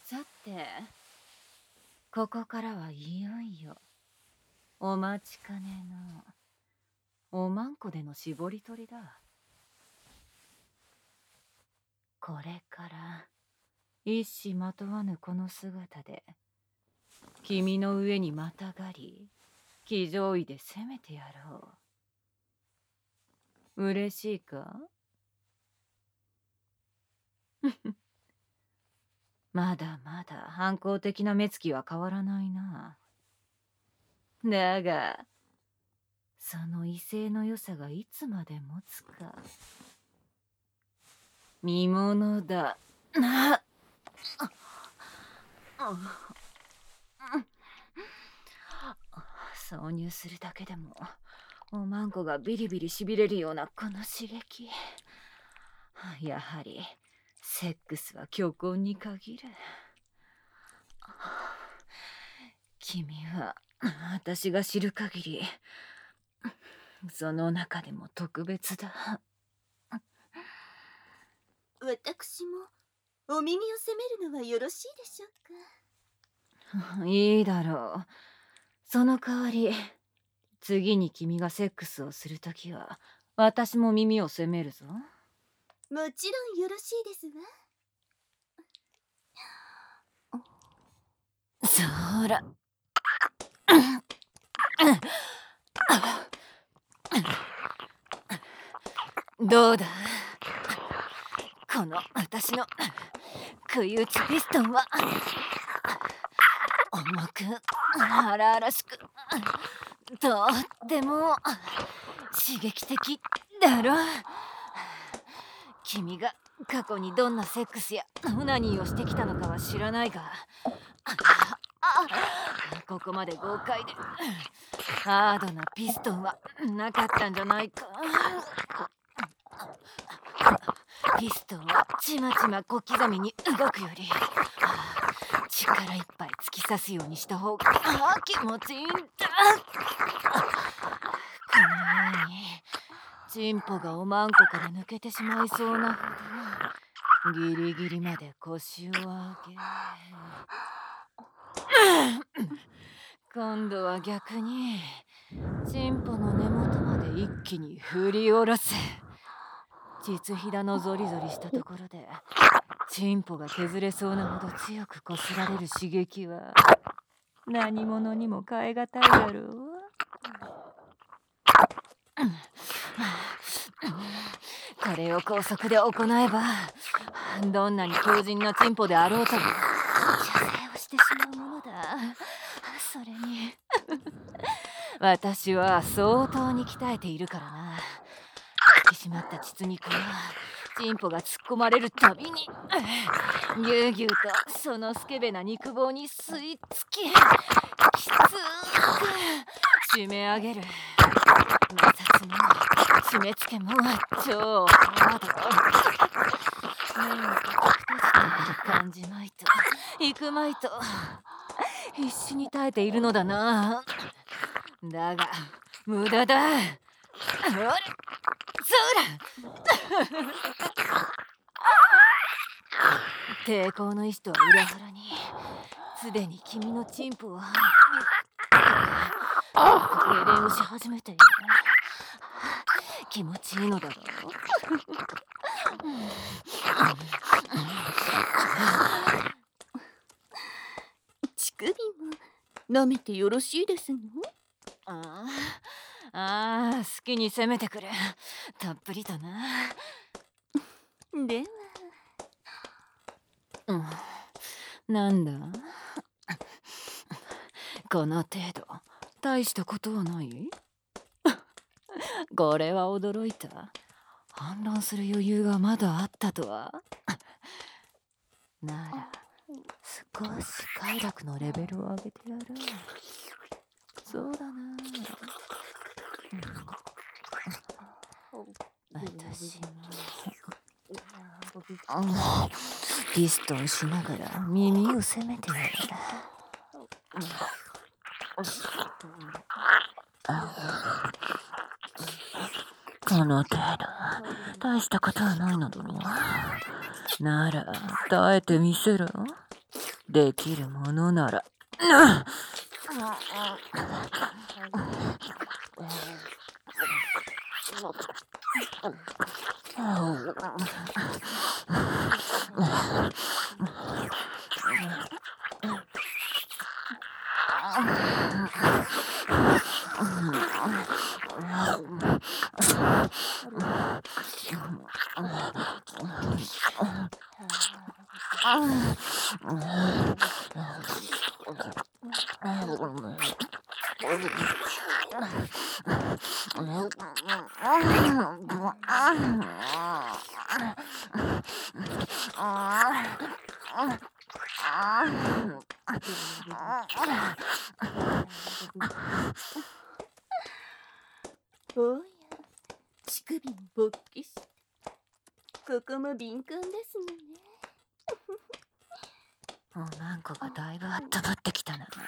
さて、ここからはいよいよお待ちかねのおまんこでの絞り取りだ。これから一糸まとわぬこの姿で君の上にまたがり騎乗位で攻めてやろう。嬉しいか？まだまだ反抗的な目つきは変わらないな。だがその威勢の良さがいつまで持つか見ものだな。挿入するだけでもおまんこがビリビリしびれるようなこの刺激、やはりセックスは虚婚に限る。君は私が知る限りその中でも特別だ。 私もお耳を責めるのはよろしいでしょうか。 いいだろう。その代わり次に君がセックスをするときは私も耳を責めるぞ。 もちろんよろしいですわ。 そらどうだ、この私の食い打ちピストンは重く荒々しくとっても刺激的だろ。君が過去にどんなセックスやオナニーをしてきたのかは知らないが、ここまで豪快でハードなピストンはなかったんじゃないか。ピストンはちまちま小刻みに動くより力いっぱい突き刺すようにした方が気持ちいいんだ。このようにチンポがおまんこから抜けてしまいそうなほどギリギリまで腰を上げ今度は逆にチンポの根元まで一気に振り下ろす。膣ひだのゾリゾリしたところでチンポが削れそうなほど強くこすられる刺激は何者にも代え難いだろう。これを高速で行えばどんなに強靭なチンポであろうとも射精をしてしまうものだ。それに私は相当に鍛えているからな。引き締まった膣肉はチンポが突っ込まれるたびにぎゅうぎゅうとそのスケベな肉棒に吸い付ききつく締め上げる。摩擦も締め付けも超ハード。目を閉じて感じまいと行くまいと必死に耐えているのだな。だが無駄だ。そら抵抗の意志とは裏腹にすでに君のチンポは痙攣をし始めている。気持ちいいのだろう。 乳首も舐めてよろしいですの？ 好きに攻めてくれ。たっぷりとな。 では、なんだこの程度大したことはない？これは驚いた。反論する余裕がまだあったとは。なら少し快楽のレベルを上げてやる。そうだな。私もピストンしながら耳を責めてやる。この程度大したことはないのだろう。なら耐えてみせろ。 できるものなら。 おや、乳首も勃起して、ここも敏感ですのね。 おまんこがだいぶあったまってきたな。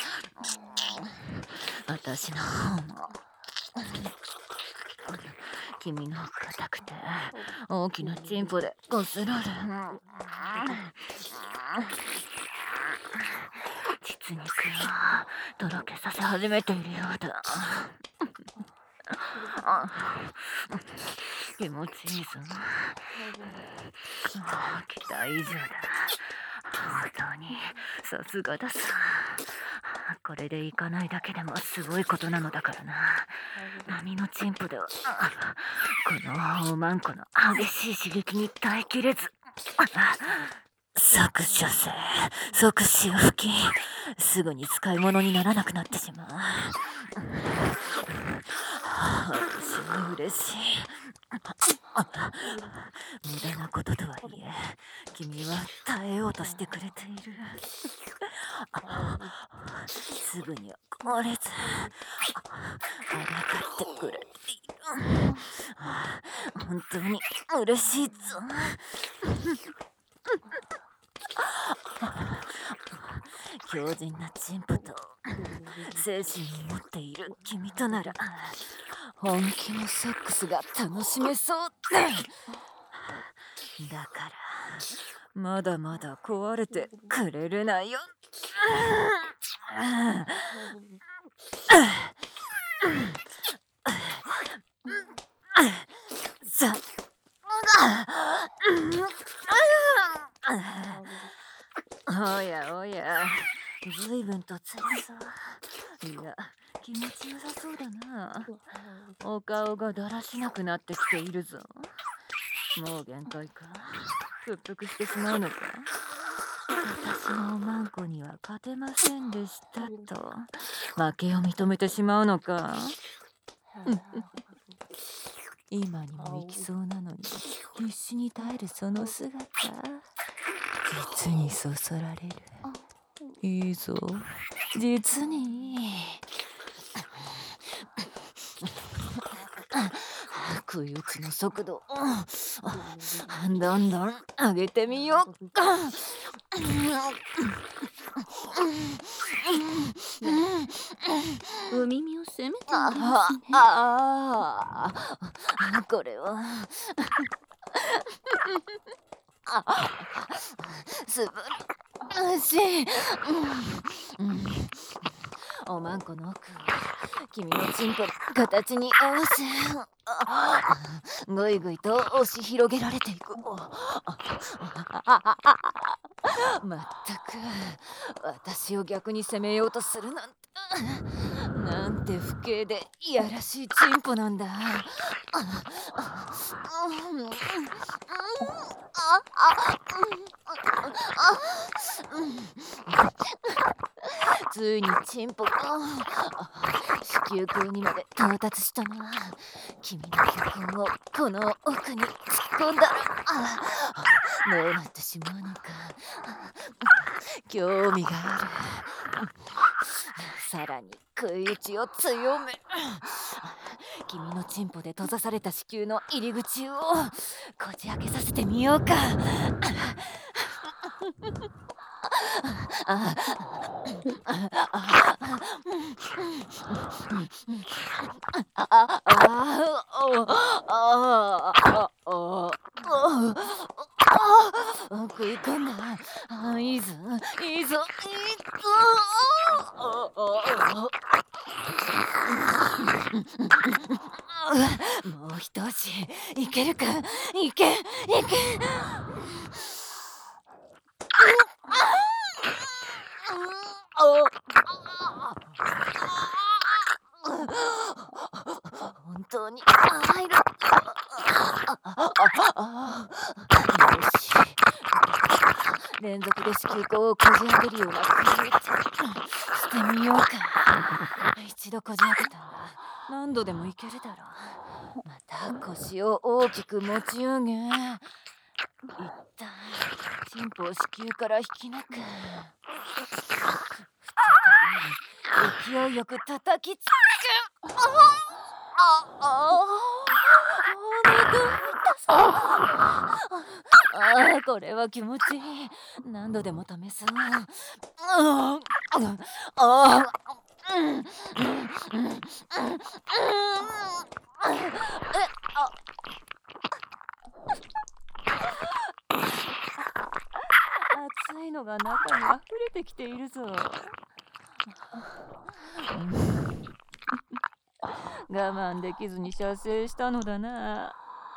私の方も。君の硬くて大きなチンポでこすられ。実肉をとろけさせ始めているようだ。気持ちいいぞ。期待以上だ。本当にさすがださ。これでいかないだけでもすごいことなのだからな。波のチンポではこのおまんこの激しい刺激に耐えきれず、即射精、即潮吹き、すぐに使い物にならなくなってしまう。私は嬉しい。無駄なこととはいえ、君は耐えようとしてくれている。すぐには壊れず、あらがってくれている。本当に嬉しいぞ。強靭なチンポと精神を持っている君となら本気のセックスが楽しめそうだからまだまだ壊れてくれるなよ。さおやおや、ずいぶんとつらそう。いや、気持ちよさそうだな。お顔がだらしなくなってきているぞ。もう限界か。屈服してしまうのか。私のおまんこには勝てませんでしたと負けを認めてしまうのか。今にも行きそうなのに必死に耐えるその姿、実にそそられる。いいぞ、実にいい。食い打ちの速度どんどん上げてみようか。 お耳を責めておりますね。 これは素晴らしい。おまんこの奥を君のチンポの形に合わせぐいぐいと押し広げられていく。まったく私を逆に攻めようとするなんて、なんて不敬でいやらしいチンポなんだ。ついにチンポが子宮口にまで到達したな。君の巨根をこの奥に突っ込んだらどうなってしまうのか興味がある。さらに食い打ちを強め、君のチンポで閉ざされた子宮の入り口をこじ開けさせてみようか。 食い込んだ。いいぞいいぞ。もう一押しいけるか。いけ。本当に入る。よし、連続で子宮口をこじ開けるようなクリエイテしてみようか。一度こじ開けたら何度でもいけるだろう。また腰を大きく持ち上げ、一旦チンポを子宮から引き抜く。再び勢いよく叩きつけ。これは気持ちいい。何度でも試そう。熱いのが中に溢れてきているぞ。我慢できずに射精したのだな。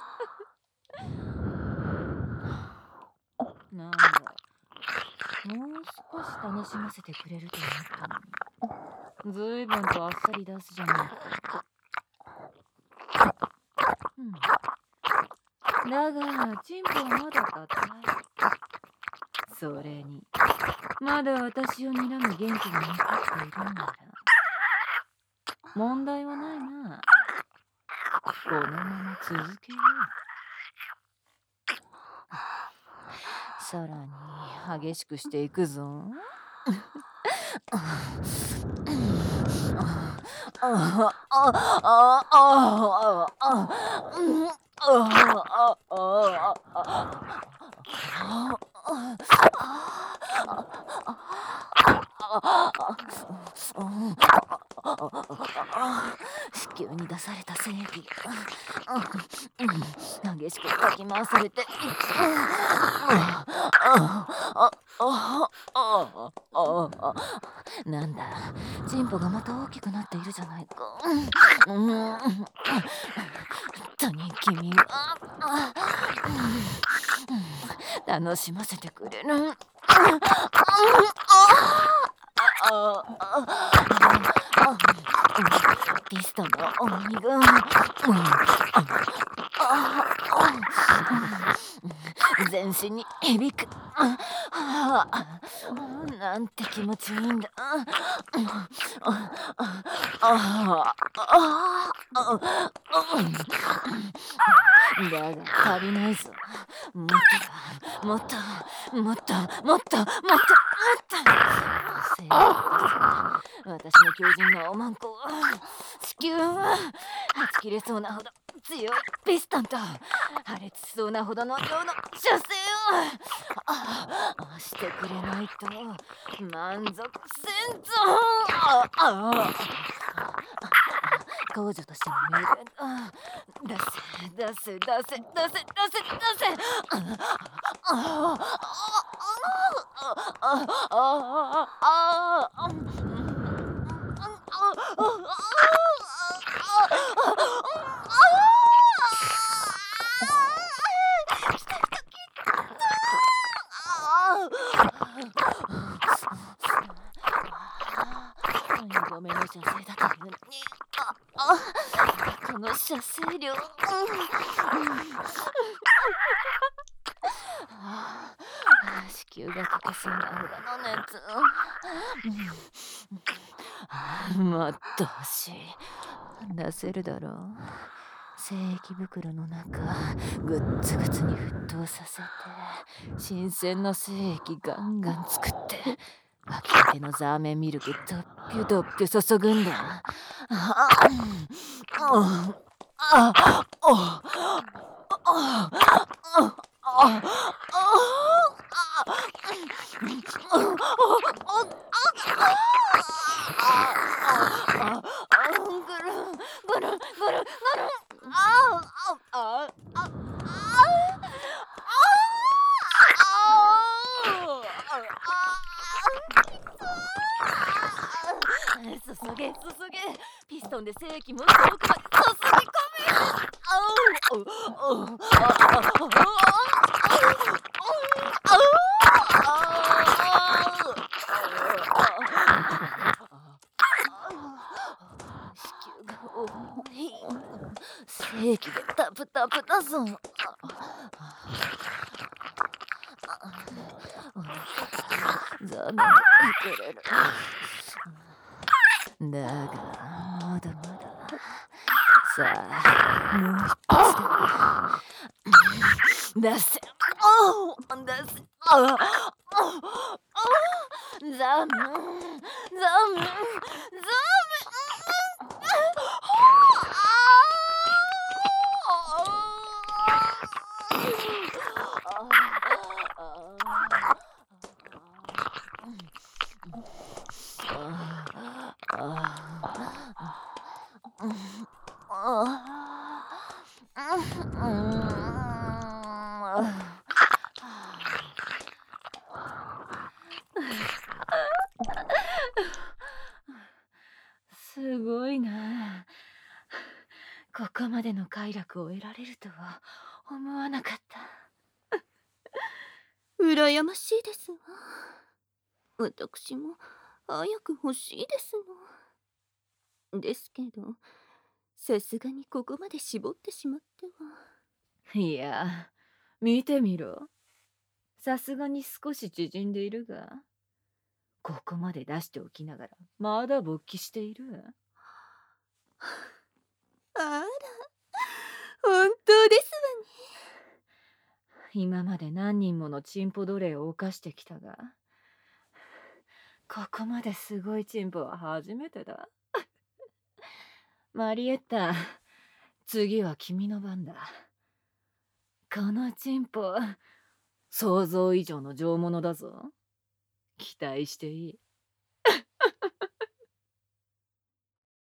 なんだ、もう少し楽しませてくれると思ったのに、ずいぶんとあっさり出すじゃないか。だがチンポはまだ硬い。それにまだ私を睨む元気が残っているんなら問題はないな。このまま続けよう。さらに激しくしていくぞ。子宮に出された精液が激しくかき回されて、なんだ、チンポがまた大きくなっているじゃないか。本当に君は楽しませてくれる。ピストの重みが全身に響く。なんて気持ちいいんだ。だが足りないぞ。もっと私の強靭なおまんこは子宮ははち切れそうなほど強いピストンと破裂しそうなほどの量の射精をしてくれないと満足せんぞ。公女としての命令出せ。2度目の射精だというのにこの射精量。子宮が溶けそうなほどの熱。もっと欲しい。出せるだろう。精液袋の中グッツグツに沸騰させて新鮮な精液ガンガン作って湧きたてのザーメンミルクドッピュ注ぐんだ。 注げ注げ。ピストンで精液も遠くまで注ぎ込め。子宮が重い。精液でタプタプだぞ。ザメがくれる。だがまだまだ。さあ、もう一発だ。出せ。出せ。ザム。すごいな。ここまでの快楽を得られるとは思わなかった。 羨ましいですわ。私も早く欲しいですの。ですけど、さすがにここまで絞ってしまっては。 いや、見てみろ。さすがに少し縮んでいるが、ここまで出しておきながらまだ勃起している。 あら、本当ですわね。 今まで何人ものチンポ奴隷を犯してきたが、ここまですごいチンポは初めてだ。マリエッタ、次は君の番だ。このチンポ、想像以上の上物だぞ。期待していい。